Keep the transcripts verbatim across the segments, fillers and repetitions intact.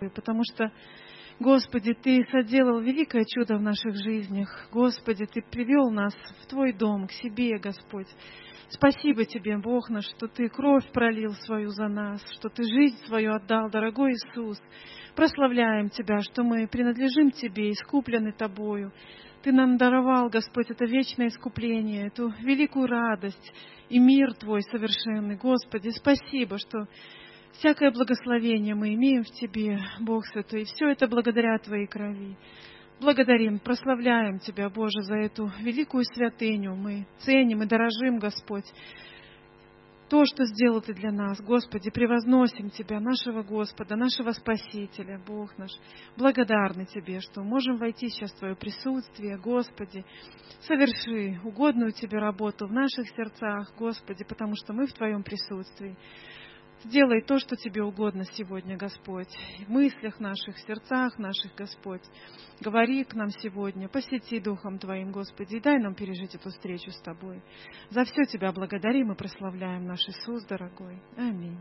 потому что, Господи, Ты соделал великое чудо в наших жизнях. Господи, Ты привел нас в Твой дом, к себе, Господь. Спасибо Тебе, Бог наш, что Ты кровь пролил свою за нас, что Ты жизнь свою отдал, дорогой Иисус. Прославляем Тебя, что мы принадлежим Тебе, искуплены Тобою. Ты нам даровал, Господь, это вечное искупление, эту великую радость и мир Твой совершенный. Господи, спасибо, что всякое благословение мы имеем в Тебе, Бог Святой, и все это благодаря Твоей крови. Благодарим, прославляем Тебя, Боже, за эту великую святыню. Мы ценим и дорожим, Господь, то, что сделал Ты для нас. Господи, превозносим Тебя, нашего Господа, нашего Спасителя, Бог наш. Благодарны Тебе, что можем войти сейчас в Твое присутствие, Господи. Соверши угодную Тебе работу в наших сердцах, Господи, потому что мы в Твоем присутствии. Сделай то, что Тебе угодно сегодня, Господь, в мыслях наших, в сердцах наших, Господь. Говори к нам сегодня, посети Духом Твоим, Господи, и дай нам пережить эту встречу с Тобой. За все Тебя благодарим и прославляем, наш Иисус дорогой. Аминь.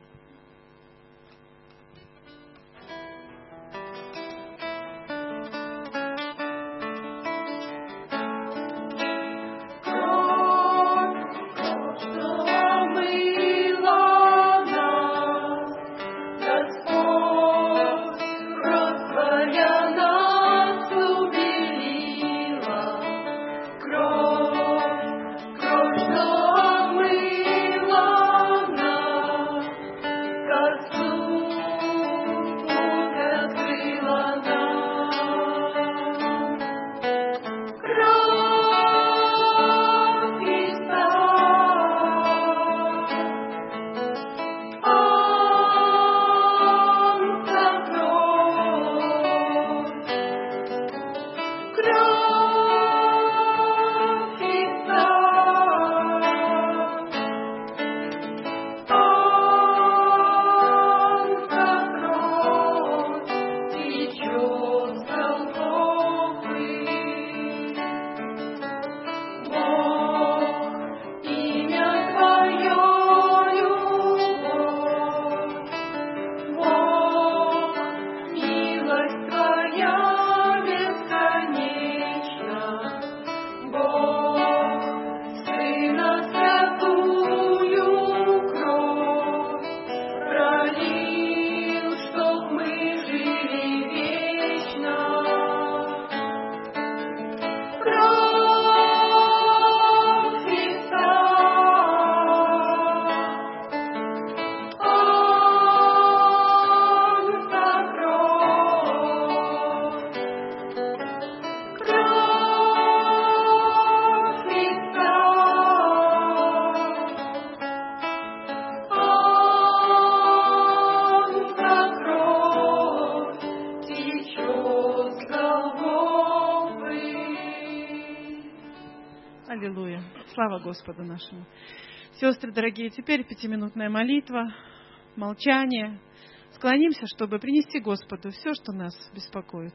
Аллилуйя. Слава Господу нашему. Сестры дорогие, теперь пятиминутная молитва, молчание. Склонимся, чтобы принести Господу все, что нас беспокоит.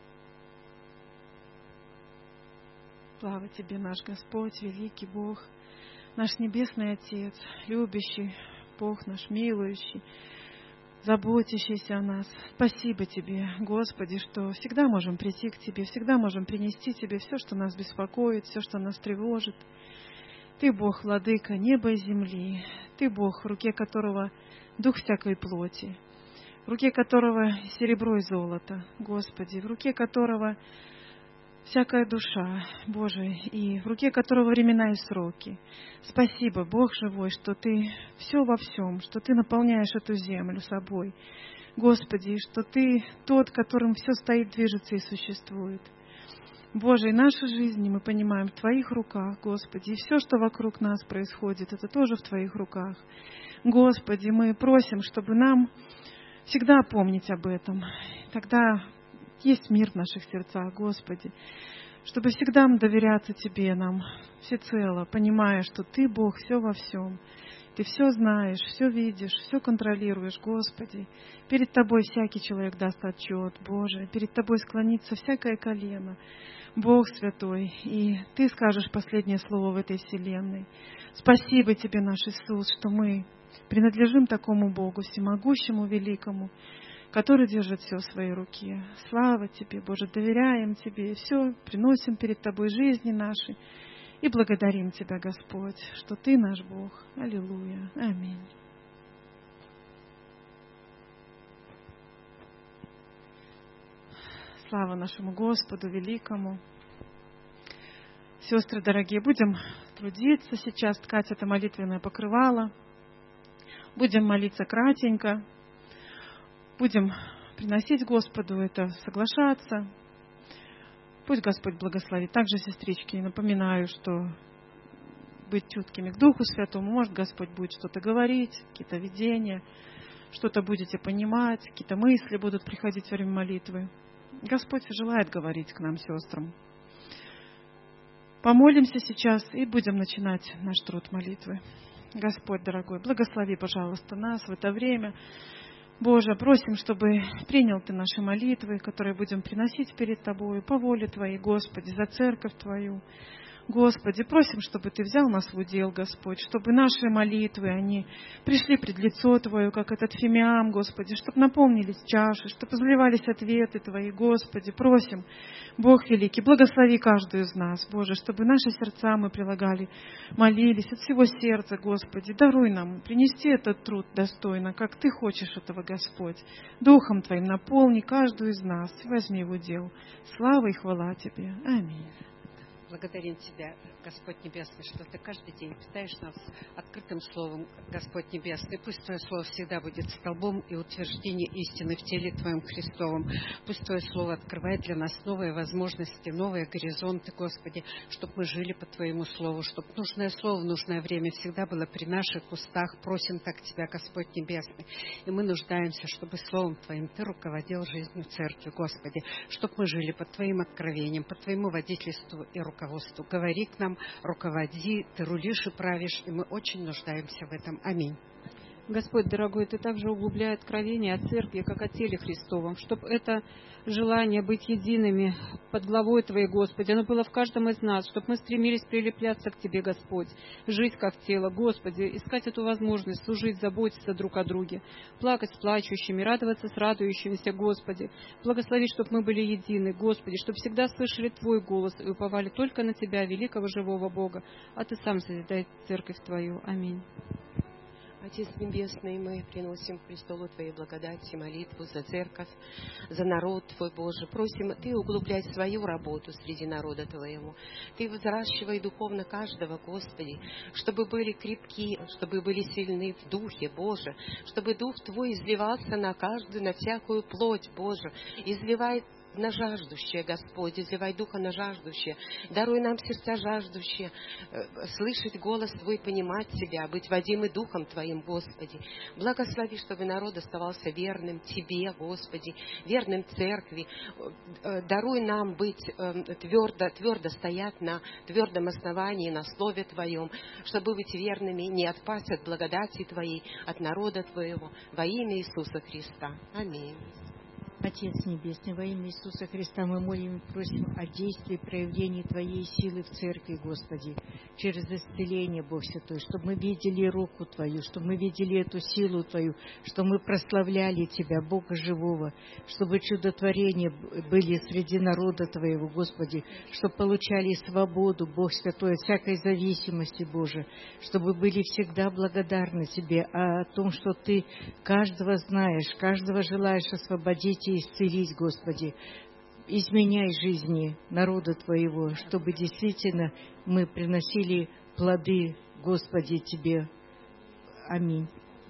Слава Тебе, наш Господь, великий Бог, наш Небесный Отец, любящий Бог наш, милующий, заботящийся о нас. Спасибо Тебе, Господи, что всегда можем прийти к Тебе, всегда можем принести Тебе все, что нас беспокоит, все, что нас тревожит. Ты Бог, владыка неба и земли. Ты Бог, в руке которого дух всякой плоти, в руке которого серебро и золото, Господи, в руке которого всякая душа, Боже, и в руке которого времена и сроки. Спасибо, Бог живой, что Ты все во всем, что Ты наполняешь эту землю собой. Господи, что Ты тот, которым все стоит, движется и существует. Боже, и наша жизнь, мы понимаем, в Твоих руках, Господи, и все, что вокруг нас происходит, это тоже в Твоих руках. Господи, мы просим, чтобы нам всегда помнить об этом. Тогда есть мир в наших сердцах, Господи, чтобы всегда доверяться Тебе, нам всецело, понимая, что Ты, Бог, все во всем. Ты все знаешь, все видишь, все контролируешь, Господи. Перед Тобой всякий человек даст отчет, Боже. Перед Тобой склонится всякое колено, Бог Святой. И Ты скажешь последнее слово в этой вселенной. Спасибо Тебе, наш Иисус, что мы принадлежим такому Богу, всемогущему, великому, который держит все в своей руке. Слава Тебе, Боже, доверяем Тебе и все приносим перед Тобой жизни наши и благодарим Тебя, Господь, что Ты наш Бог. Аллилуйя. Аминь. Слава нашему Господу великому. Сестры дорогие, будем трудиться сейчас, ткать это молитвенное покрывало. Будем молиться кратенько. Будем приносить Господу это, соглашаться. Пусть Господь благословит. Также, сестрички, напоминаю, что быть чуткими к Духу Святому. Может, Господь будет что-то говорить, какие-то видения, что-то будете понимать, какие-то мысли будут приходить во время молитвы. Господь желает говорить к нам, сестрам. Помолимся сейчас и будем начинать наш труд молитвы. Господь, дорогой, благослови, пожалуйста, нас в это время. Боже, просим, чтобы принял Ты наши молитвы, которые будем приносить перед Тобой, по воле Твоей, Господи, за церковь Твою. Господи, просим, чтобы Ты взял нас в удел, Господь, чтобы наши молитвы, они пришли пред лицо Твое, как этот фимиам, Господи, чтобы наполнились чаши, чтобы изливались ответы Твои, Господи. Просим, Бог великий, благослови каждую из нас, Боже, чтобы наши сердца мы прилагали, молились от всего сердца, Господи. Даруй нам принести этот труд достойно, как Ты хочешь этого, Господь. Духом Твоим наполни каждую из нас, возьми в удел. Слава и хвала Тебе. Аминь. Благодарим Тебя, Господь Небесный, что Ты каждый день питаешь нас открытым Словом, Господь Небесный. Пусть Твое Слово всегда будет столбом и утверждением истины в теле Твоем Христовом. Пусть Твое Слово открывает для нас новые возможности, новые горизонты, Господи, чтобы мы жили по Твоему Слову, чтобы нужное Слово в нужное время всегда было при наших устах. Просим так Тебя, Господь Небесный. И мы нуждаемся, чтобы Словом Твоим Ты руководил жизнью Церкви, Господи, чтобы мы жили под Твоим откровением, под Твоему водительству и руководству. Говори к нам, руководи, Ты рулишь и правишь, и мы очень нуждаемся в этом. Аминь. Господь, дорогой, Ты также углубляй откровение о Церкви, как о теле Христовом, чтобы это желание быть едиными под главой Твоей, Господи, оно было в каждом из нас, чтобы мы стремились прилепляться к Тебе, Господь, жить как тело, Господи, искать эту возможность служить, заботиться друг о друге, плакать с плачущими, радоваться с радующимися, Господи. Благослови, чтобы мы были едины, Господи, чтобы всегда слышали Твой голос и уповали только на Тебя, великого живого Бога, а Ты сам созидай Церковь Твою. Аминь. Отец Небесный, мы приносим к престолу Твоей благодати молитву за церковь, за народ Твой, Боже. Просим Ты углублять свою работу среди народа Твоему. Ты взращивай духовно каждого, Господи, чтобы были крепки, чтобы были сильны в духе, Боже, чтобы Дух Твой изливался на каждую, на всякую плоть, Боже, изливай на жаждущее, Господь, изливай Духа на жаждущее. Даруй нам сердца жаждущие, слышать голос Твой, понимать Тебя, быть водимы Духом Твоим, Господи. Благослови, чтобы народ оставался верным Тебе, Господи, верным Церкви. Даруй нам быть твердо, твердо стоять на твердом основании, на Слове Твоем, чтобы быть верными, не отпасть от благодати Твоей, от народа Твоего, во имя Иисуса Христа. Аминь. Отец Небесный, во имя Иисуса Христа мы молим и просим о действии, проявлении Твоей силы в Церкви, Господи, через исцеление, Бог Святой, чтобы мы видели руку Твою, чтобы мы видели эту силу Твою, чтобы мы прославляли Тебя, Бога живого, чтобы чудотворения были среди народа Твоего, Господи, чтобы получали свободу, Бог Святой, от всякой зависимости, Боже, чтобы были всегда благодарны Тебе о том, что Ты каждого знаешь, каждого желаешь освободить и исцелить, Господи. Изменяй жизни народа Твоего, чтобы действительно мы приносили плоды, Господи, Тебе. Аминь.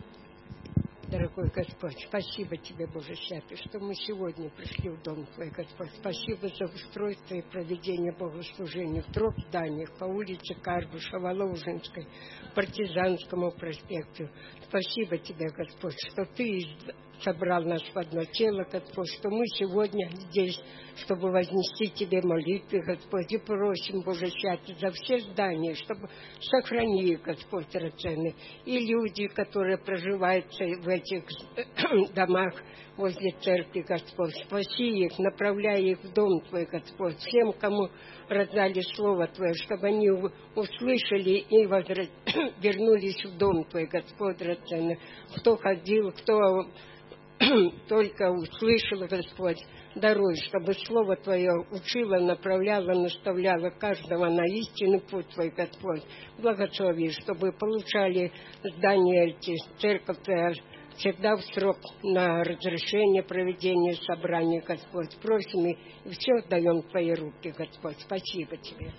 Дорогой Господь, спасибо Тебе, Боже Святый, что мы сегодня пришли в Дом Твой, Господь. Спасибо за устройство и проведение богослужения в трех зданиях по улице Карбуша, Воложенской, Партизанскому проспекту. Спасибо Тебе, Господь, что Ты собрал нас в одно тело, Господь, что мы сегодня здесь, чтобы вознести Тебе молитвы, Господь, и просим, Боже Святый, за все здания, чтобы сохрани, Господь, драгоценный, и люди, которые проживают в этих домах возле церкви, Господь, спаси их, направляй их в Дом Твой, Господь, всем, кому раздали Слово Твое, чтобы они услышали и возврат... вернулись в Дом Твой, Господь, драгоценный, кто ходил, кто только услышала, Господь, даруй, чтобы Слово Твое учило, направляло, наставляло каждого на истинный путь Твой, Господь. Благослови, чтобы получали здания эти, церковь Твоя, всегда в срок на разрешение проведения собраний, Господь. Просим и все даем в Твои руки, Господь. Спасибо Тебе.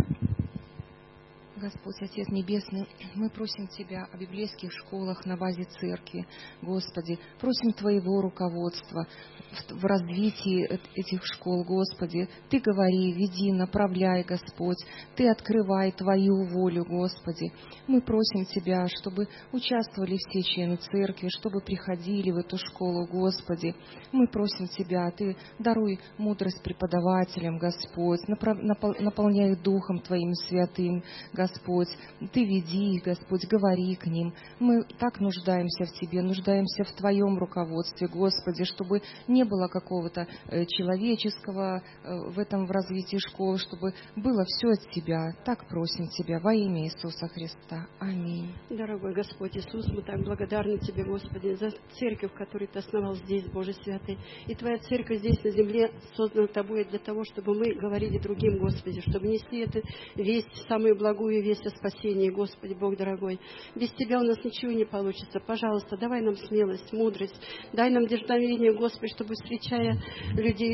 Господь, Отец Небесный, мы просим Тебя о библейских школах на базе церкви, Господи. Просим Твоего руководства в развитии этих школ, Господи. Ты говори, веди, направляй, Господь. Ты открывай Твою волю, Господи. Мы просим Тебя, чтобы участвовали все члены церкви, чтобы приходили в эту школу, Господи. Мы просим Тебя, Ты даруй мудрость преподавателям, Господь. Наполняй их Духом Твоим святым, Господь. Господь, Ты веди их, Господь, говори к ним. Мы так нуждаемся в Тебе, нуждаемся в Твоем руководстве, Господи, чтобы не было какого-то человеческого в этом в развитии школы, чтобы было все от Тебя. Так просим Тебя во имя Иисуса Христа. Аминь. Дорогой Господь Иисус, мы так благодарны Тебе, Господи, за церковь, которую Ты основал здесь, Боже Святый. И Твоя церковь здесь на земле создана Тобой для того, чтобы мы говорили другим, Господи, чтобы несли эту весть, самую благую весть о спасении, Господи, Бог дорогой. Без Тебя у нас ничего не получится. Пожалуйста, давай нам смелость, мудрость, дай нам дерзновение, Господи, чтобы, встречая людей,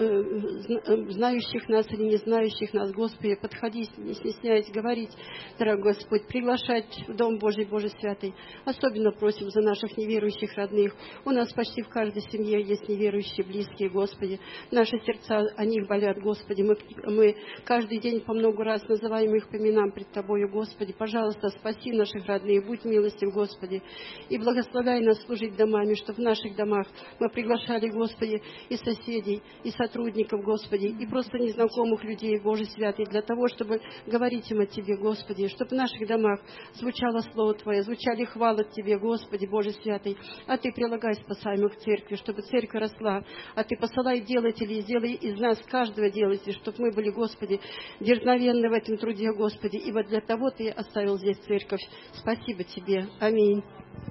знающих нас или не знающих нас, Господи, подходить, не стесняясь, говорить, дорогой Господь, приглашать в Дом Божий, Боже Святый. Особенно просим за наших неверующих родных. У нас почти в каждой семье есть неверующие, близкие, Господи. Наши сердца о них болят, Господи. Мы, мы каждый день по много раз называем их по именам пред Тобою, Господи. Пожалуйста, спаси наших родных, будь милостив, Господи. И благословляй нас служить домами, чтобы в наших домах мы приглашали, Господи, и соседей, и сотрудников, Господи, и просто незнакомых людей, Боже Святый, для того, чтобы говорить им о Тебе, Господи, чтобы в наших домах звучало Слово Твое, звучали хвалы Тебе, Господи, Боже Святый. А Ты прилагай спасаемых к церкви, чтобы церковь росла. А Ты посылай делателей, сделай из нас каждого делателя, чтобы мы были, Господи, дерзновенны в этом труде, Господи, ибо для того Ты оставил здесь церковь. Спасибо Тебе. Аминь.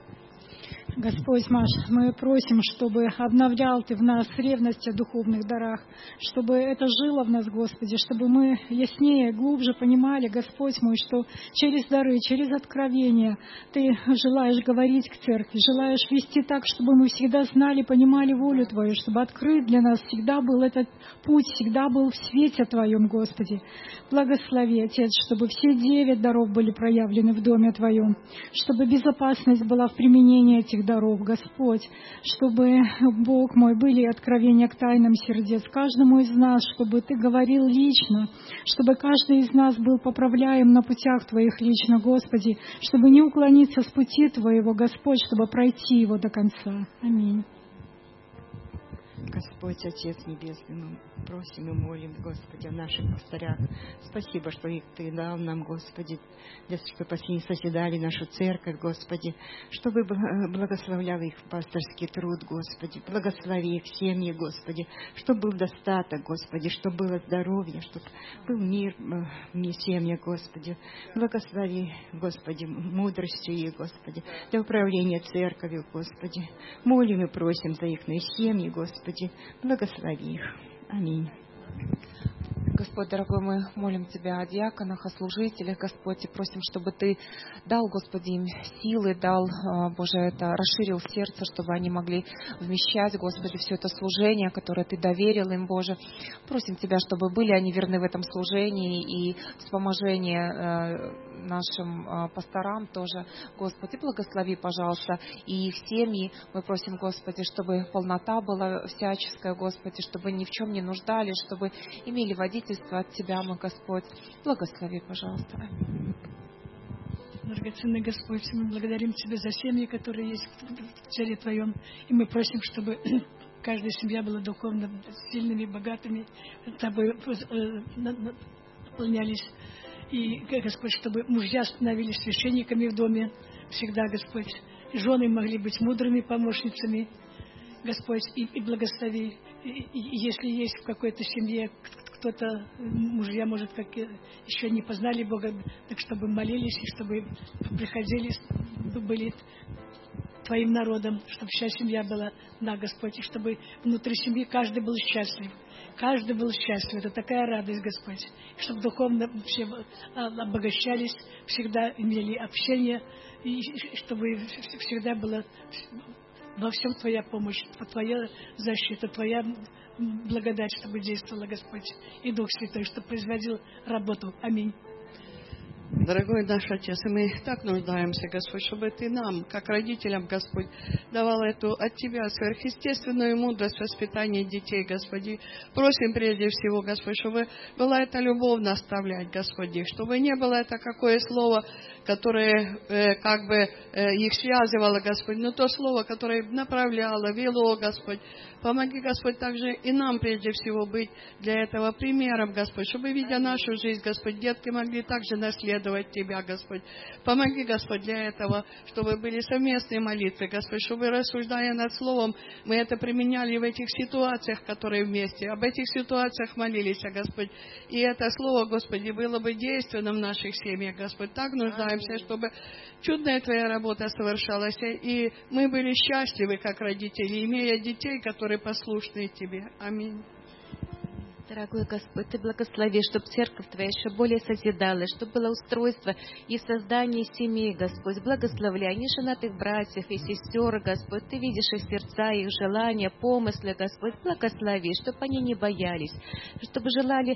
Господь наш, мы просим, чтобы обновлял Ты в нас ревность о духовных дарах, чтобы это жило в нас, Господи, чтобы мы яснее, глубже понимали, Господь мой, что через дары, через откровения Ты желаешь говорить к церкви, желаешь вести так, чтобы мы всегда знали, понимали волю Твою, чтобы открыт для нас всегда был этот путь, всегда был в свете Твоем, Господи. Благослови, Отец, чтобы все девять даров были проявлены в Доме Твоем, чтобы безопасность была в применении этих даров, Господь, чтобы, Бог мой, были откровения к тайнам сердец каждому из нас, чтобы Ты говорил лично, чтобы каждый из нас был поправляем на путях Твоих лично, Господи, чтобы не уклониться с пути Твоего, Господь, чтобы пройти его до конца. Аминь. Господь, Отец Небесный, мы просим и молим, Господи, о наших пастырях. Спасибо, что их Ты дал нам, Господи, чтобы они созидали нашу церковь, Господи, чтобы благословлял их пасторский труд, Господи, благослови их семьи, Господи, чтобы был достаток, Господи, чтобы было здоровье, чтобы был мир в семьях, Господи. Благослови, Господи, мудростью их, Господи, для управления церковью, Господи. Молим и просим за их семьи, Господи. Благослови их. Аминь. Господь, дорогой, мы молим Тебя о диаконах, о служителях, Господь, и просим, чтобы Ты дал, Господи, им силы, дал, Боже, это, расширил сердце, чтобы они могли вмещать, Господи, все это служение, которое Ты доверил им, Боже. Просим Тебя, чтобы были они верны в этом служении и вспоможение нашим пасторам тоже, Господи, благослови, пожалуйста, и их семьи. Мы просим, Господи, чтобы полнота была всяческая, Господи, чтобы ни в чем не нуждались, чтобы имели водительство от Тебя, мой Господь. Благослови, пожалуйста. Драгоценный Господь, мы благодарим Тебя за семьи, которые есть в теле Твоем, и мы просим, чтобы каждая семья была духовно сильными, богатыми, Тобой наполнялись. И, Господь, чтобы мужья становились священниками в доме всегда, Господь. И жены могли быть мудрыми помощницами, Господь, и, и благослови. И, и, если есть в какой-то семье кто-то, мужья, может, как еще не познали Бога, так чтобы молились, и чтобы приходили, были Твоим народом, чтобы вся семья была, да, Господь, и чтобы внутри семьи каждый был счастлив. Каждый был счастлив. Это такая радость, Господь. И чтобы духовно все обогащались, всегда имели общение, и чтобы всегда была во всем Твоя помощь, Твоя защита, Твоя благодать, чтобы действовала, Господь, и Дух Святой, чтобы производил работу. Аминь. Дорогой наш Отец, и мы так нуждаемся, Господь, чтобы Ты нам, как родителям, Господь, давал эту от Тебя сверхъестественную мудрость воспитания детей, Господи. Просим прежде всего, Господь, чтобы была эта любовь наставлять, Господи, чтобы не было это какое слово, которое э, как бы э, их связывало, Господь, но то слово, которое направляло, вело, Господь. Помоги, Господь, также и нам прежде всего быть для этого примером, Господь, чтобы, видя нашу жизнь, Господь, детки могли также наследовать Тебя, Господь. Помоги, Господь, для этого, чтобы были совместные молитвы, Господь, чтобы, рассуждая над Словом, мы это применяли в этих ситуациях, которые вместе, об этих ситуациях молились, Господь. И это Слово, Господи, было бы действенным в наших семьях, Господь. Так нуждаемся, чтобы чудная Твоя работа совершалась, и мы были счастливы, как родители, имея детей, которые послушны Тебе. Аминь. Дорогой Господь, Ты благослови, чтобы церковь Твоя еще более созидалась, чтобы было устройство и создание семей, Господь. Благословляй неженатых братьев и сестер, Господь. Ты видишь их сердца, их желания, помыслы, Господь. Благослови, чтобы они не боялись, чтобы желали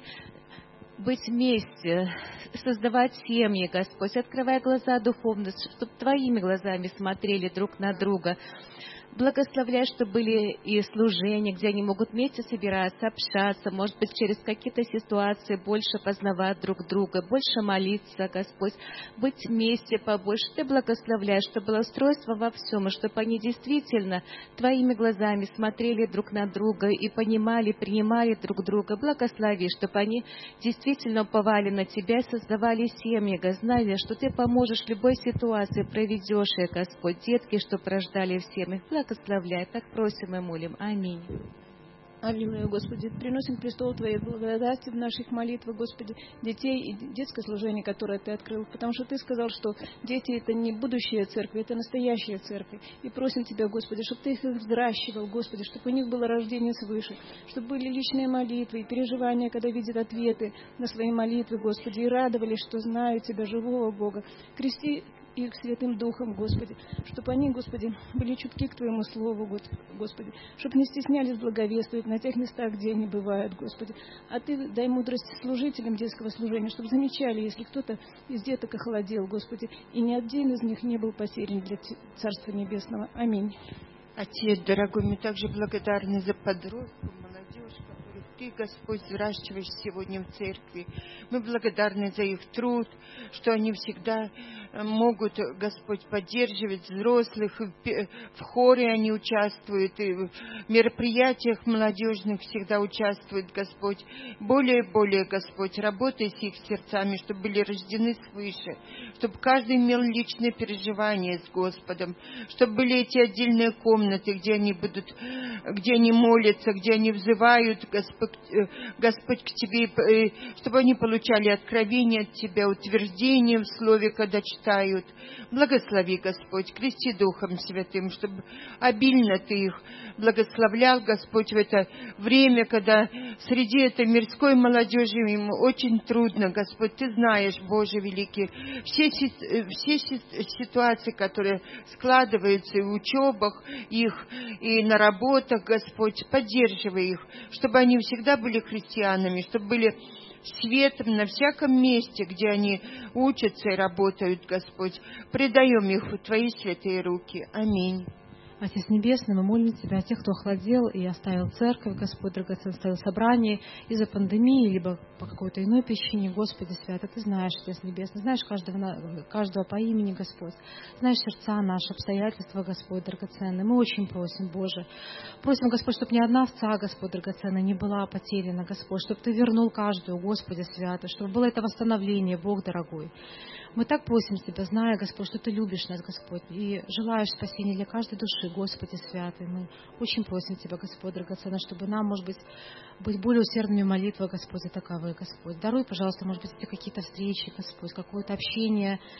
быть вместе, создавать семьи, Господь. Открывай глаза духовности, чтобы Твоими глазами смотрели друг на друга. Благословляй, чтобы были и служения, где они могут вместе собираться, общаться, может быть, через какие-то ситуации больше познавать друг друга, больше молиться, Господь, быть вместе побольше. Ты благословляешь, чтобы было устройство во всем, и чтобы они действительно Твоими глазами смотрели друг на друга и понимали, принимали друг друга. Благослови, чтобы они действительно уповали на Тебя и создавали семьи, зная, что Ты поможешь в любой ситуации, проведешь их, Господь, детки, чтобы рождали в семьях. Благословляй, так просим и молим. Аминь. Аллилуйя, Господи, приносим к престолу Твоей благодати в наших молитвах, Господи, детей и детское служение, которое Ты открыл, потому что Ты сказал, что дети — это не будущее церкви, это настоящая церковь. И просим Тебя, Господи, чтобы Ты их взращивал, Господи, чтобы у них было рождение свыше, чтобы были личные молитвы и переживания, когда видят ответы на свои молитвы, Господи, и радовались, что знают Тебя, живого Бога. Крести их Святым Духом, Господи, чтобы они, Господи, были чутки к Твоему Слову, Господи, чтобы не стеснялись благовествовать на тех местах, где они бывают, Господи. А Ты дай мудрость служителям детского служения, чтобы замечали, если кто-то из деток охолодел, Господи, и ни один из них не был потерян для Царства Небесного. Аминь. Отец, дорогой, мы также благодарны за подростков, молодежь, которых Ты, Господь, взращиваешь сегодня в церкви. Мы благодарны за их труд, что они всегда могут, Господь, поддерживать взрослых, в хоре они участвуют, и в мероприятиях молодежных всегда участвуют, Господь. Более и более, Господь, работай с их сердцами, чтобы были рождены свыше, чтобы каждый имел личное переживание с Господом, чтобы были эти отдельные комнаты, где они будут, где они молятся, где они взывают, Господь, Господь, к Тебе, чтобы они получали откровение от Тебя, утверждение в Слове, когда читают. Благослови, Господь, крести Духом Святым, чтобы обильно Ты их благословлял, Господь, в это время, когда среди этой мирской молодежи им очень трудно, Господь. Ты знаешь, Боже великий, все, все ситуации, которые складываются и в учебах их, и на работах, Господь, поддерживай их, чтобы они всегда были христианами, чтобы были светом на всяком месте, где они учатся и работают, Господь. Предаем их в Твои святые руки. Аминь. Отец Небесный, мы молим Тебя о тех, кто охладел и оставил церковь, Господь, драгоценное, оставил собрание из-за пандемии, либо по какой-то иной причине. Господи Святый, Ты знаешь, Отец Небесный, знаешь каждого, каждого по имени, Господь. Знаешь сердца наши, обстоятельства, Господь, драгоценный. Мы очень просим, Боже. Просим, Господь, чтобы ни одна овца, Господь, драгоценная, не была потеряна, Господь, чтобы Ты вернул каждую, Господи Святый, чтобы было это восстановление, Бог дорогой. Мы так просим Тебя, зная, Господь, что Ты любишь нас, Господь, и желаешь спасения для каждой души, Господи Святый. Мы очень просим Тебя, Господь, драгоценный, чтобы нам, может быть, быть более усердными в молитвах, Господь, за таковые, Господь. Даруй, пожалуйста, может быть, это какие-то встречи, Господь, какое-то общение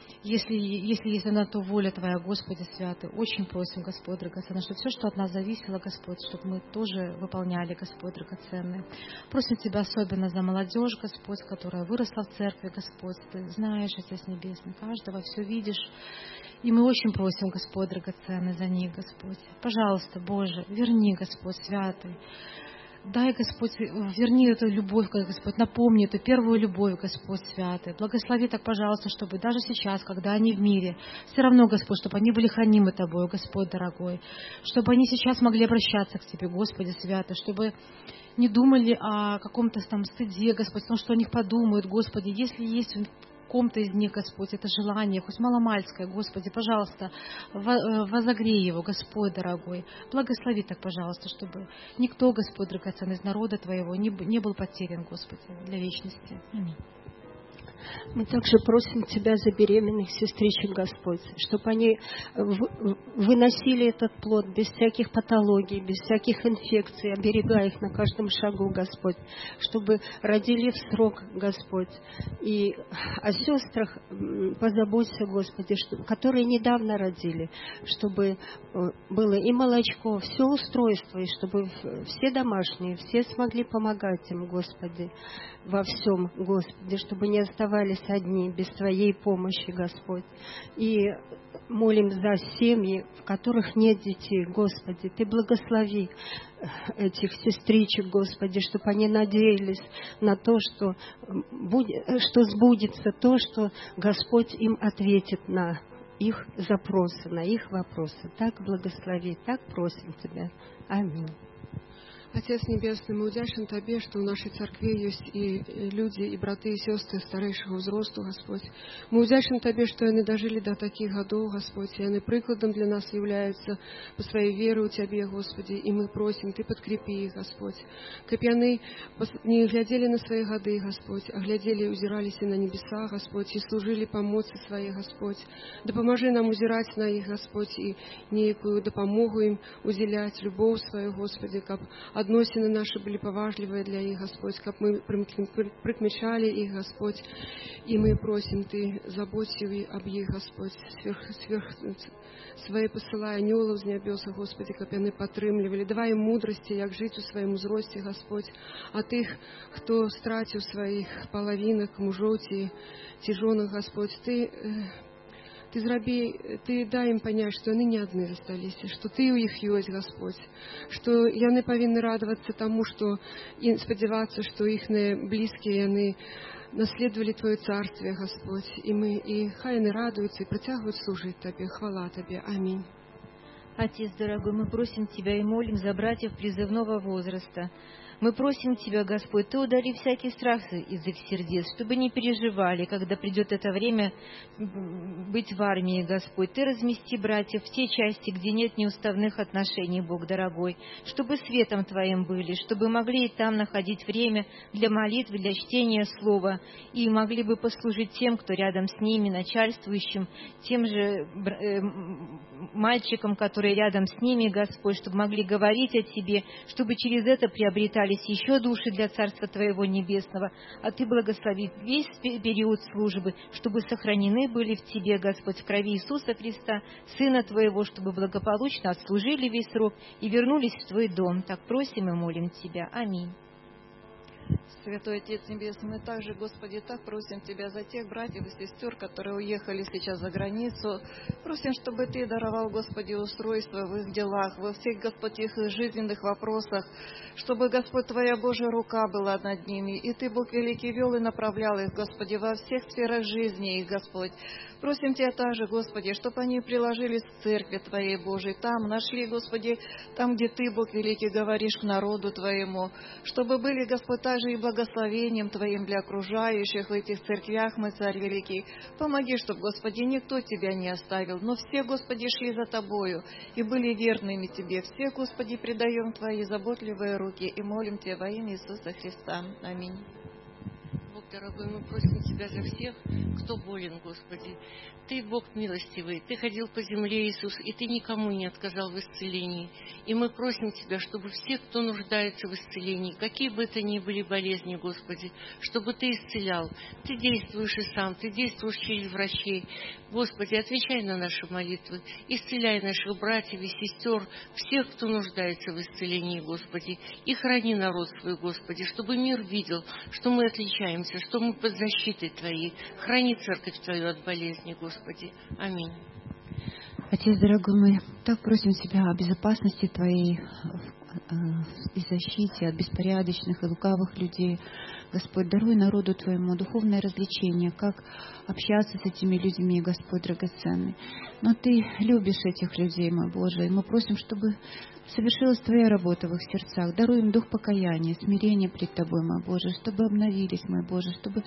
Если, если есть на то воля Твоя, Господи святый, очень просим, Господь драгоценный, чтобы все, что от нас зависело, Господь, чтобы мы тоже выполняли, Господь драгоценный. Просим Тебя особенно за молодежь, Господь, которая выросла в церкви, Господь. Ты знаешь, Отец Небесный, каждого все видишь. И мы очень просим, Господь драгоценный, за них, Господь. Пожалуйста, Боже, верни, Господь святый. Дай, Господь, верни эту любовь, Господь, напомни эту первую любовь, Господь святый. Благослови так, пожалуйста, чтобы даже сейчас, когда они в мире, все равно, Господь, чтобы они были хранимы Тобой, Господь дорогой, чтобы они сейчас могли обращаться к Тебе, Господи святый, чтобы не думали о каком-то там стыде, Господь, о том, что о них подумают, Господи, если есть в ком-то из них, Господь, это желание, хоть маломальское, Господи, пожалуйста, возогрей его, Господь дорогой. Благослови так, пожалуйста, чтобы никто, Господь драгоценный, из народа Твоего не, не был потерян, Господи, для вечности. Аминь. Мы также просим Тебя за беременных сестричек, Господь, чтобы они выносили этот плод без всяких патологий, без всяких инфекций, оберегая их на каждом шагу, Господь, чтобы родили в срок, Господь. И о сестрах позаботься, Господи, которые недавно родили, чтобы было и молочко, все устройство, и чтобы все домашние, все смогли помогать им, Господи, во всем, Господи, чтобы не оставались одни без Твоей помощи, Господь. И молим за семьи, в которых нет детей, Господи. Ты благослови этих сестричек, Господи, чтобы они надеялись на то, что, будет, что сбудется то, что Господь им ответит на их запросы, на их вопросы. Так благослови, так просим Тебя. Аминь. Отец Небесный, мы удячны Тебе, что в нашей церкви есть и люди, и браты, и сестры старейшего взросту, Господь. Мы удячны Тебе, что они дожили до таких годов, Господь, и они прикладом для нас являются по своей вере у Тебе, Господи, и мы просим, Ты подкрепи их, Господь. Как они не глядели на свои годы, Господь, а глядели и узирались и на небеса, Господь, и служили помочь своей, Господь. Да поможи нам узирать на их, Господь, и некую допомогу им уделять любовь свою, Господи, как Односины наши были поважливые для их, Господь, как мы прикмечали их, Господь, и мы просим Ты, заботься об их, Господь, сверх, сверх своей посылая анёлов з небеса, Господи, как они потрымливали. Давай им мудрости, як жить у своем узросте, Господь, а тых, кто стратил своих половинок, мужов, ті, ті жонок, Господь, Ты... Ты зраби, Ты дай им понять, что они не одни застались, что Ты у них есть, Господь, что яны повинны радоваться тому, что и сподеваться, что их близкие, они наследовали Твое Царствие, Господь, и мы, и хай они радуются и протягивают служить Тебе. Хвала Тебе. Аминь. Отец дорогой, мы просим Тебя и молим за братьев призывного возраста. Мы просим Тебя, Господь, Ты удали всякий страх из их сердец, чтобы не переживали, когда придет это время быть в армии, Господь. Ты размести братьев в те части, где нет неуставных отношений, Бог дорогой, чтобы светом Твоим были, чтобы могли и там находить время для молитвы, для чтения Слова, и могли бы послужить тем, кто рядом с ними, начальствующим, тем же мальчикам, которые рядом с ними, Господь, чтобы могли говорить о Тебе, чтобы через это приобретали еще души для Царства Твоего Небесного, а Ты благослови весь период службы, чтобы сохранены были в Тебе, Господь, в крови Иисуса Христа, Сына Твоего, чтобы благополучно отслужили весь срок и вернулись в Твой дом. Так просим и молим Тебя. Аминь. Святой Отец Небесный, мы также, Господи, так просим Тебя за тех братьев и сестер, которые уехали сейчас за границу. Просим, чтобы Ты даровал, Господи, устройство в их делах, во всех, Господи, их жизненных вопросах, чтобы, Господь, Твоя Божья рука была над ними, и Ты, Бог Великий, вел и направлял их, Господи, во всех сферах жизни их, Господь. Просим Тебя также, Господи, чтобы они приложились к Церкви Твоей Божией, там нашли, Господи, там, где Ты, Бог Великий, говоришь к народу Твоему, чтобы были, Господь, также и благословением Твоим для окружающих в этих церквях, мы, Царь Великий. Помоги, чтобы, Господи, никто Тебя не оставил, но все, Господи, шли за Тобою и были верными Тебе. Все, Господи, предаем Твои заботливые руки и молим Тебя во имя Иисуса Христа. Аминь. Вот дорогой, мы просим Тебя за всех, кто болен, Господи. Ты Бог милостивый, Ты ходил по земле, Иисус, и Ты никому не отказал в исцелении. И мы просим Тебя, чтобы все, кто нуждается в исцелении, какие бы это ни были болезни, Господи, чтобы Ты исцелял. Ты действуешь и сам, Ты действуешь через врачей. Господи, отвечай на наши молитвы, исцеляй наших братьев и сестер, всех, кто нуждается в исцелении, Господи, и храни народ свой, Господи, чтобы мир видел, что мы отличаемся, что мы под защитой Твоей. Храни церковь Твою от болезни, Господи. Аминь. Отец дорогой, мы так просим Тебя о безопасности Твоей и защите от беспорядочных и лукавых людей. Господь, даруй народу Твоему духовное развлечение, как общаться с этими людьми, Господь драгоценный. Но Ты любишь этих людей, мой Боже, и мы просим, чтобы совершилась Твоя работа в их сердцах. Даруй им дух покаяния, смирения пред Тобой, мой Боже, чтобы обновились, мой Боже, чтобы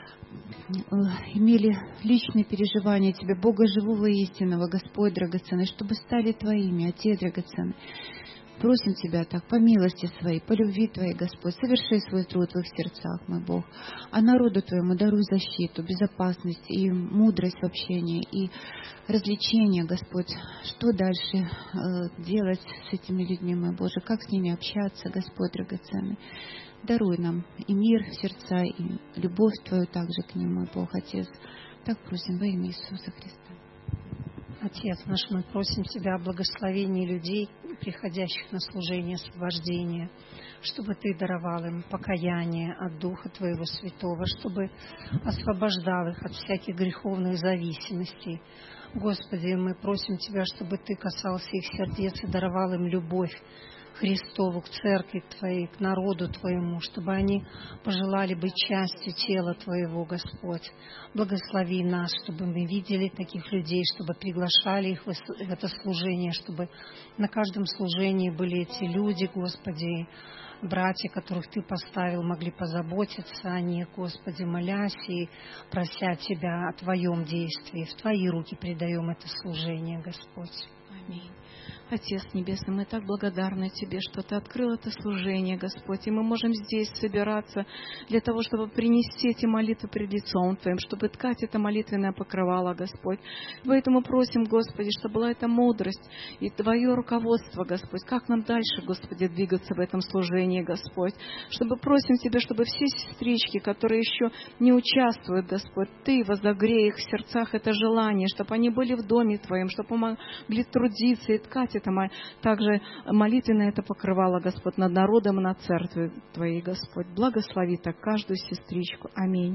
имели личные переживания Тебя, Бога живого и истинного, Господь драгоценный, чтобы стали Твоими, Отец драгоценный. Просим Тебя так, по милости Своей, по любви Твоей, Господь, соверши свой труд в их сердцах, мой Бог. А народу Твоему даруй защиту, безопасность и мудрость в общении, и развлечение, Господь. Что дальше э, делать с этими людьми, мой Боже, как с ними общаться, Господь драгоценный. Даруй нам и мир в сердца, и любовь Твою также к ним, мой Бог, Отец. Так просим во имя Иисуса Христа. Отец наш, мы просим Тебя о благословении людей, приходящих на служение освобождения, чтобы Ты даровал им покаяние от Духа Твоего Святого, чтобы освобождал их от всяких греховных зависимостей. Господи, мы просим Тебя, чтобы Ты касался их сердец и даровал им любовь Христову, к церкви Твоей, к народу Твоему, чтобы они пожелали быть частью тела Твоего, Господь. Благослови нас, чтобы мы видели таких людей, чтобы приглашали их в это служение, чтобы на каждом служении были эти люди, Господи, братья, которых Ты поставил, могли позаботиться о них, Господи, молясь и прося Тебя о Твоем действии. В Твои руки предаем это служение, Господь. Аминь. Отец Небесный, мы так благодарны Тебе, что Ты открыл это служение, Господь, и мы можем здесь собираться для того, чтобы принести эти молитвы пред лицом Твоим, чтобы ткать это молитвенное покрывало, Господь. Поэтому просим, Господи, чтобы была эта мудрость и Твое руководство, Господь, как нам дальше, Господи, двигаться в этом служении, Господь. Чтобы просим Тебя, чтобы все сестрички, которые еще не участвуют, Господь, Ты возогрей их в сердцах это желание, чтобы они были в доме Твоем, чтобы помогли трудиться и ткать это также молитвенно это покрывало, Господь, над народом и над церковью Твоей, Господь. Благослови так каждую сестричку. Аминь.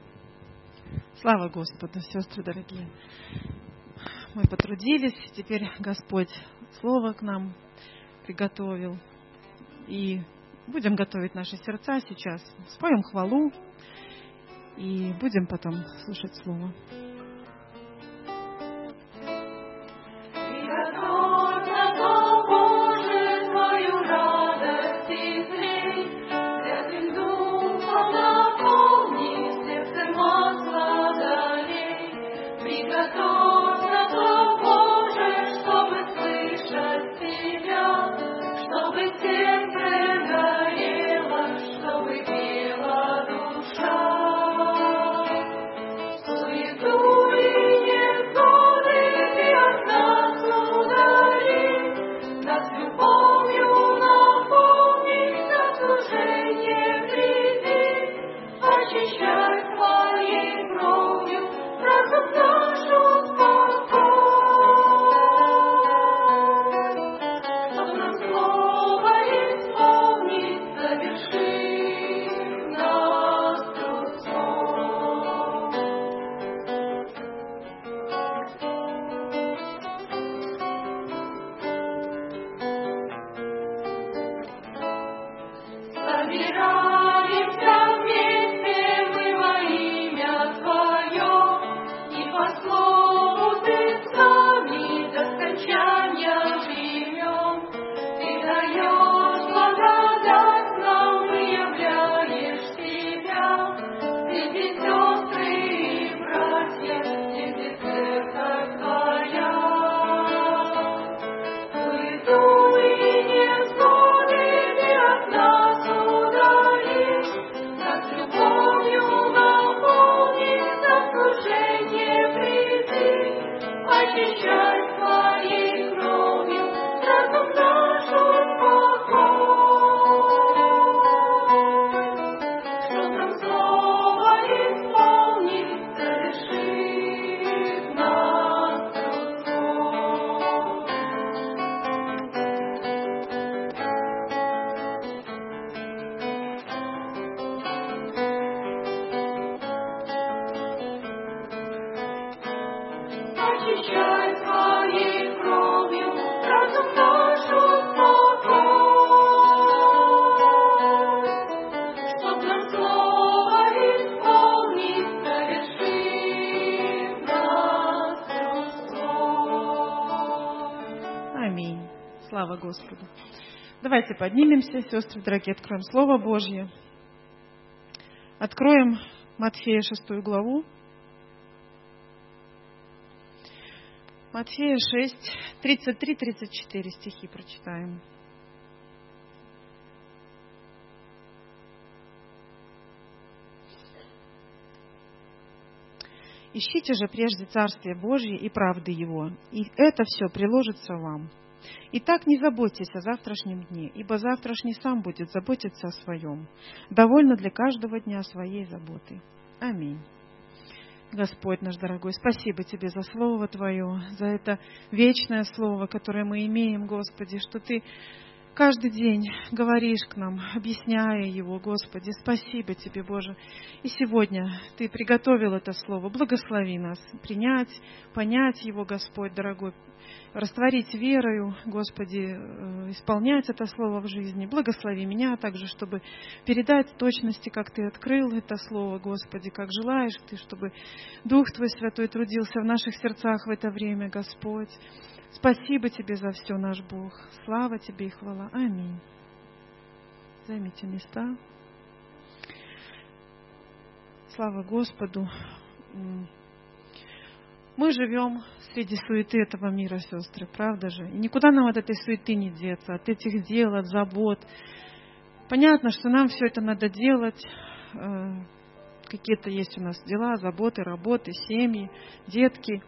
Слава Господу, сестры дорогие. Мы потрудились, теперь Господь Слово к нам приготовил. И будем готовить наши сердца сейчас. Споем хвалу и будем потом слушать Слово. Дуй, не сходи от нас удали. Слава Господу. Давайте поднимемся, сестры дорогие, откроем Слово Божье. Откроем Матфея шестую главу. Матфея шесть, тридцать три тридцать четыре стихи прочитаем. Ищите же прежде Царствие Божье и правды Его, и это все приложится вам. Итак, не заботьтесь о завтрашнем дне, ибо завтрашний сам будет заботиться о своем. Довольно для каждого дня своей заботы. Аминь. Господь наш дорогой, спасибо Тебе за Слово Твое, за это вечное Слово, которое мы имеем, Господи, что Ты каждый день говоришь к нам, объясняя его, Господи. Спасибо Тебе, Боже. И сегодня Ты приготовил это Слово. Благослови нас принять, понять его, Господь, дорогой, растворить верою, Господи, исполнять это Слово в жизни. Благослови меня также, чтобы передать в точности, как Ты открыл это Слово, Господи, как желаешь Ты, чтобы Дух Твой Святой трудился в наших сердцах в это время, Господь. Спасибо Тебе за все, наш Бог. Слава Тебе и хвала. Аминь. Займите места. Слава Господу. Мы живем среди суеты этого мира, сестры, правда же? И никуда нам от этой суеты не деться, от этих дел, от забот. Понятно, что нам все это надо делать. Какие-то есть у нас дела, заботы, работы, семьи, детки.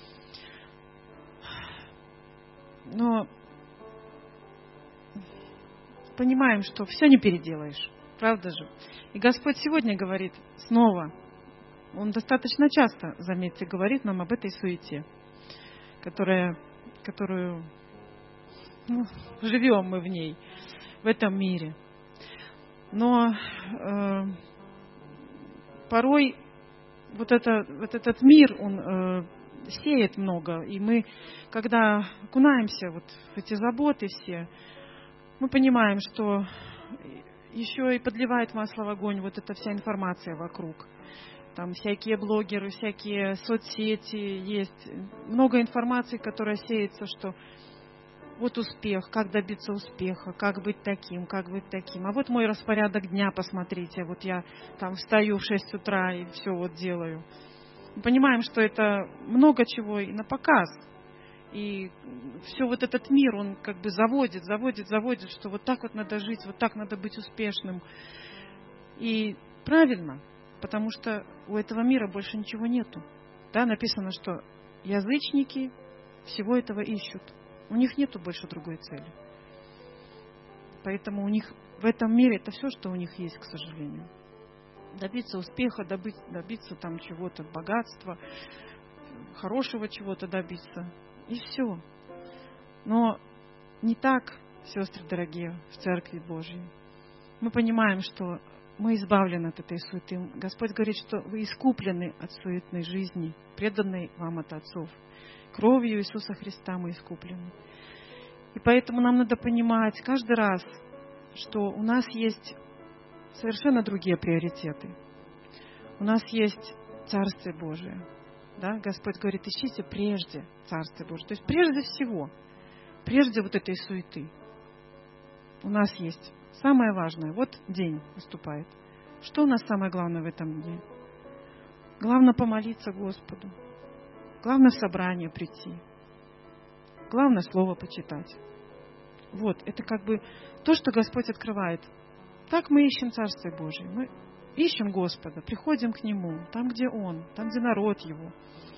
Но понимаем, что все не переделаешь, правда же? И Господь сегодня говорит снова, Он достаточно часто, заметьте, говорит нам об этой суете, которая, которую ну, живем мы в ней, в этом мире. Но э, порой вот, это, вот этот мир, он э, сеет много, и мы, когда окунаемся вот в эти заботы все, мы понимаем, что еще и подливает масло в огонь вот эта вся информация вокруг. Там всякие блогеры, всякие соцсети есть. Много информации, которая сеется, что вот успех, как добиться успеха, как быть таким, как быть таким. А вот мой распорядок дня, посмотрите. Вот я там встаю в шесть утра и все вот делаю. Мы понимаем, что это много чего и на показ. И все вот этот мир, он как бы заводит, заводит, заводит, что вот так вот надо жить, вот так надо быть успешным. И правильно, потому что у этого мира больше ничего нету. Да, написано, что язычники всего этого ищут. У них нету больше другой цели. Поэтому у них в этом мире это все, что у них есть, к сожалению. Добиться успеха, добыть, добиться там чего-то, богатства, хорошего чего-то добиться. И все. Но не так, сестры дорогие, в Церкви Божьей. Мы понимаем, что мы избавлены от этой суеты. Господь говорит, что вы искуплены от суетной жизни, преданной вам от отцов. Кровью Иисуса Христа мы искуплены. И поэтому нам надо понимать каждый раз, что у нас есть совершенно другие приоритеты. У нас есть Царствие Божие. Да? Господь говорит, ищите прежде Царствие Божие. То есть прежде всего, прежде вот этой суеты, у нас есть самое важное. Вот день наступает. Что у нас самое главное в этом дне? Главное помолиться Господу. Главное в собрание прийти. Главное слово почитать. Вот, это как бы то, что Господь открывает. Так мы ищем Царствие Божие. Мы ищем Господа, приходим к Нему, там, где Он, там, где народ Его.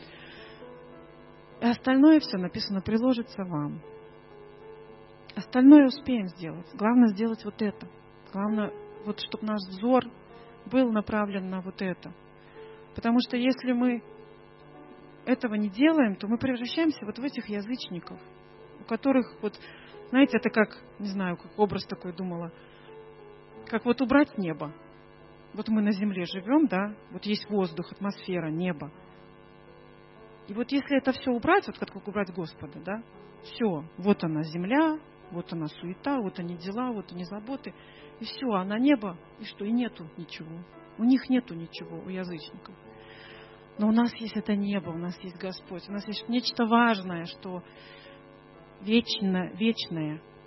И остальное все написано, приложится вам. Остальное успеем сделать. Главное сделать вот это. Главное, вот, чтобы наш взор был направлен на вот это. Потому что если мы этого не делаем, то мы превращаемся вот в этих язычников, у которых вот, знаете, это как, не знаю, как образ такой думала, как вот убрать небо. Вот мы на земле живем, да, вот есть воздух, атмосфера, небо. И вот если это все убрать, вот как убрать Господа, да, все, вот она земля, вот она суета, вот они дела, вот они заботы, и все, а на небо, и что, и нету ничего. У них нету ничего, у язычников. Но у нас есть это небо, у нас есть Господь, у нас есть нечто важное, что вечно, вечное,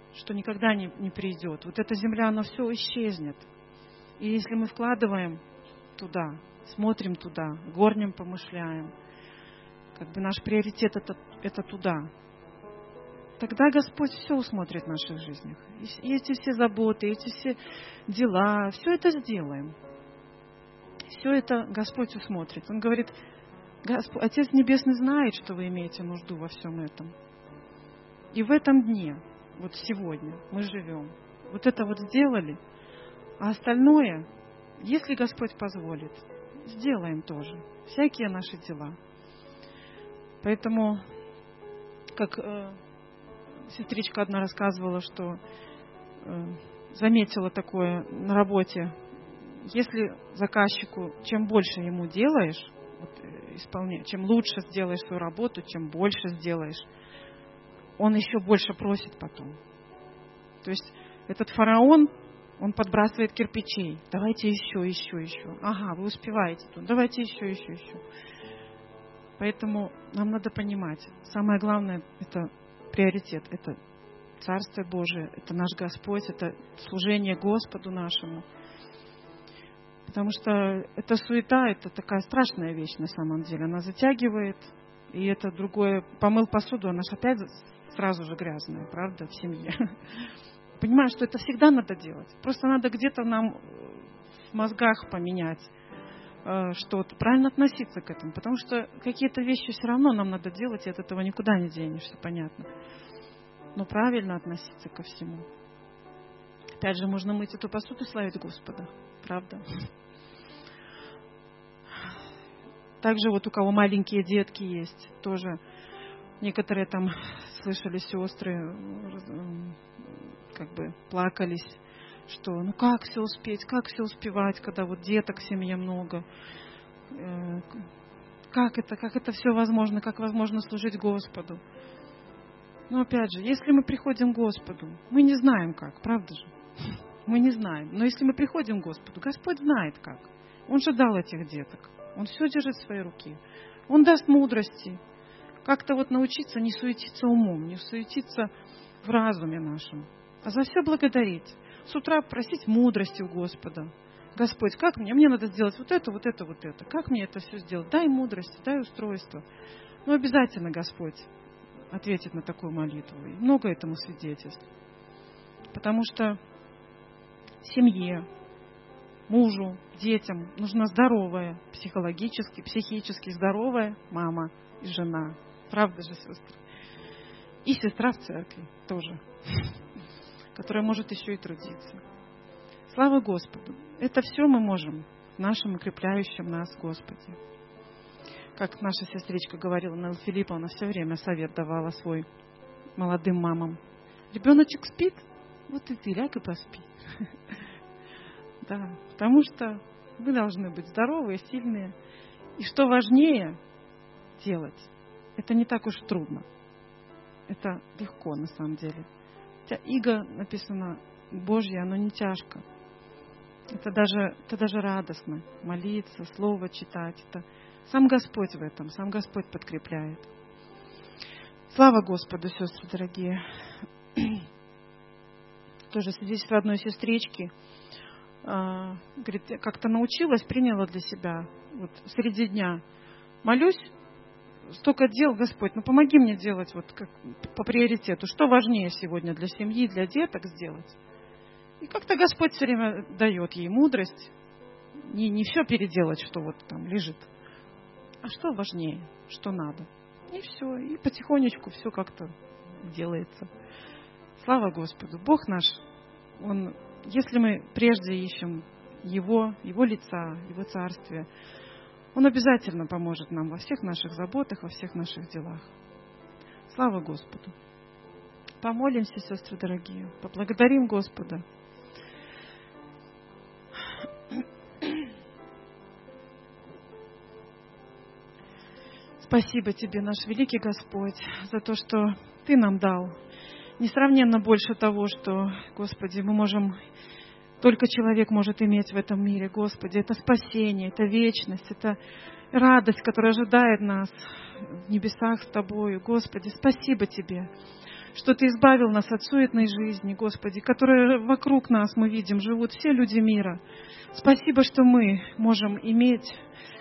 что никогда не, не придет. Вот эта земля, она все исчезнет. И если мы вкладываем туда, смотрим туда, горнем помышляем, как бы наш приоритет это, это туда, тогда Господь все усмотрит в наших жизнях. И эти все заботы, эти все дела, все это сделаем. Все это Господь усмотрит. Он говорит, Господь, Отец Небесный знает, что вы имеете нужду во всем этом. И в этом дне, вот сегодня, мы живем. Вот это вот сделали, а остальное, если Господь позволит, сделаем тоже. Всякие наши дела. Поэтому, как э, сестричка одна рассказывала, что э, заметила такое на работе, если заказчику, чем больше ему делаешь, вот, исполня... чем лучше сделаешь свою работу, чем больше сделаешь, он еще больше просит потом. То есть этот фараон, он подбрасывает кирпичей. Давайте еще, еще, еще. Ага, вы успеваете тут. Давайте еще, еще, еще. Поэтому нам надо понимать, самое главное, это приоритет, это Царствие Божие, это наш Господь, это служение Господу нашему. Потому что эта суета, это такая страшная вещь на самом деле. Она затягивает, и это другое. Помыл посуду, она же опять сразу же грязная, правда, в семье. Понимаю, что это всегда надо делать. Просто надо где-то нам в мозгах поменять э, что-то, правильно относиться к этому. Потому что какие-то вещи все равно нам надо делать, и от этого никуда не денешься, понятно. Но правильно относиться ко всему. Опять же, можно мыть эту посуду и славить Господа. Правда? Также вот у кого маленькие детки есть, тоже некоторые там слышали сестры, как бы плакались, что ну как все успеть, как все успевать, когда вот деток в семье много. Как это, как это все возможно, как возможно служить Господу. Но опять же, если мы приходим к Господу, мы не знаем как, правда же? Мы не знаем. Но если мы приходим к Господу, Господь знает как. Он же дал этих деток. Он все держит в своей руке. Он даст мудрости. Как-то вот научиться не суетиться умом, не суетиться в разуме нашем, а за все благодарить. С утра просить мудрости у Господа. Господь, как мне? Мне надо сделать вот это, вот это, вот это. Как мне это все сделать? Дай мудрости, дай устройство. Ну, обязательно Господь ответит на такую молитву. И много этому свидетельств. Потому что семье, мужу, детям нужна здоровая, психологически, психически здоровая мама и жена. Правда же, сестры? И сестра в церкви тоже, которая может еще и трудиться. Слава Господу! Это все мы можем в нашем укрепляющем нас Господе. Как наша сестричка говорила, Нелла Филипповна все время совет давала свой молодым мамам. Ребеночек спит? Вот и ты ляг и поспи. Да, потому что вы должны быть здоровые, сильные. И что важнее делать, это не так уж трудно. Это легко на самом деле. Хотя иго написано Божье, оно не тяжко. Это даже, это даже радостно. Молиться, слово читать. Это сам Господь в этом, сам Господь подкрепляет. Слава Господу, сестры дорогие. Тоже свидетельство одной сестрички. А, говорит, я как-то научилась, приняла для себя. Вот среди дня молюсь, столько дел, Господь, ну помоги мне делать вот как, по приоритету. Что важнее сегодня для семьи, для деток сделать? И как-то Господь все время дает ей мудрость. Не, не все переделать, что вот там лежит. А что важнее, что надо. И все. И потихонечку все как-то делается. Слава Господу. Бог наш, Он, если мы прежде ищем Его, Его лица, Его царствие, Он обязательно поможет нам во всех наших заботах, во всех наших делах. Слава Господу. Помолимся, сестры дорогие. Поблагодарим Господа. Спасибо Тебе, наш великий Господь, за то, что Ты нам дал несравненно больше того, что, Господи, мы можем, только человек может иметь в этом мире, Господи. Это спасение, это вечность, это радость, которая ожидает нас в небесах с Тобою. Господи, спасибо Тебе, что Ты избавил нас от суетной жизни, Господи, которая вокруг нас, мы видим, живут все люди мира. Спасибо, что мы можем иметь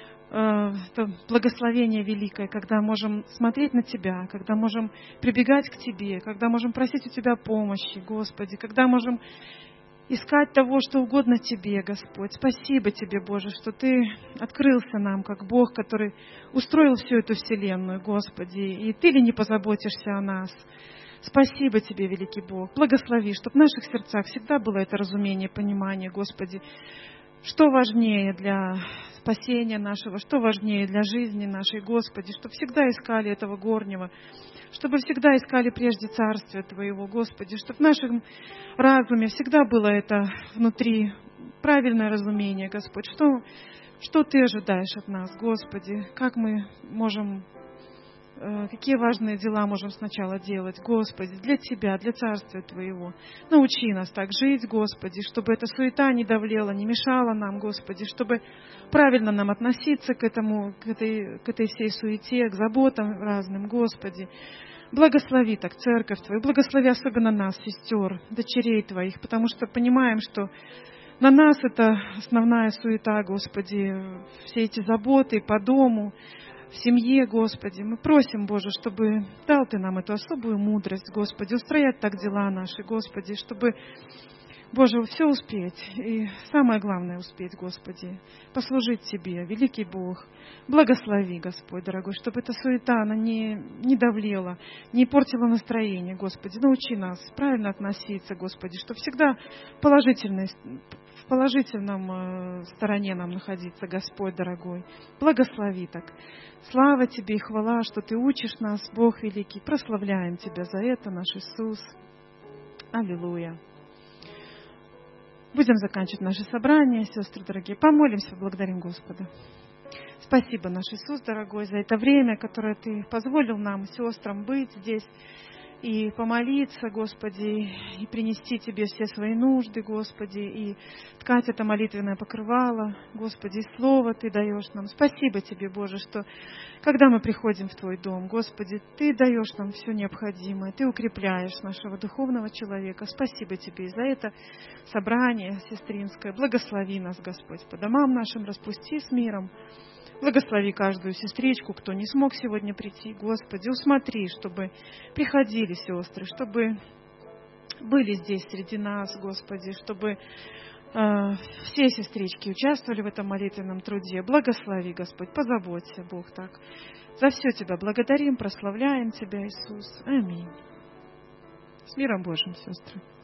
э, это благословение великое, когда можем смотреть на Тебя, когда можем прибегать к Тебе, когда можем просить у Тебя помощи, Господи, когда можем искать того, что угодно Тебе, Господь. Спасибо Тебе, Боже, что Ты открылся нам, как Бог, который устроил всю эту вселенную, Господи, и Ты ли не позаботишься о нас? Спасибо Тебе, великий Бог. Благослови, чтобы в наших сердцах всегда было это разумение, понимание, Господи, что важнее для спасения нашего, что важнее для жизни нашей, Господи, чтобы всегда искали этого горнего, чтобы всегда искали прежде Царствия Твоего, Господи, чтобы в нашем разуме всегда было это внутри правильное разумение, Господь, что, что Ты ожидаешь от нас, Господи, как мы можем, какие важные дела можем сначала делать, Господи, для Тебя, для Царствия Твоего. Научи нас так жить, Господи, чтобы эта суета не давлела, не мешала нам, Господи, чтобы правильно нам относиться к этому, к этой, к этой всей суете, к заботам разным, Господи. Благослови так Церковь Твою, благослови особенно нас, сестер, дочерей Твоих, потому что понимаем, что на нас это основная суета, Господи, все эти заботы по дому, в семье, Господи. Мы просим, Боже, чтобы дал Ты нам эту особую мудрость, Господи, устроять так дела наши, Господи, чтобы, Боже, все успеть. И самое главное успеть, Господи, послужить Тебе, великий Бог. Благослови, Господь, дорогой, чтобы эта суета, она не, не давлела, не портила настроение, Господи. Научи нас правильно относиться, Господи, чтобы всегда положительность, в положительном стороне нам находиться, Господь, дорогой. Благослови так. Слава Тебе и хвала, что Ты учишь нас, Бог великий. Прославляем Тебя за это, наш Иисус. Аллилуйя. Будем заканчивать наше собрание, сестры дорогие. Помолимся, благодарим Господа. Спасибо, наш Иисус, дорогой, за это время, которое Ты позволил нам, сестрам, быть здесь и помолиться, Господи, и принести Тебе все свои нужды, Господи, и ткать это молитвенное покрывало, Господи, и Слово Ты даешь нам. Спасибо Тебе, Боже, что когда мы приходим в Твой дом, Господи, Ты даешь нам все необходимое, Ты укрепляешь нашего духовного человека. Спасибо Тебе и за это собрание сестринское. Благослови нас, Господь, по домам нашим распусти с миром. Благослови каждую сестричку, кто не смог сегодня прийти. Господи, усмотри, чтобы приходили сестры, чтобы были здесь среди нас, Господи, чтобы э, все сестрички участвовали в этом молитвенном труде. Благослови, Господь, позаботься, Бог, так. За все Тебя благодарим, прославляем Тебя, Иисус. Аминь. С миром Божьим, сестры.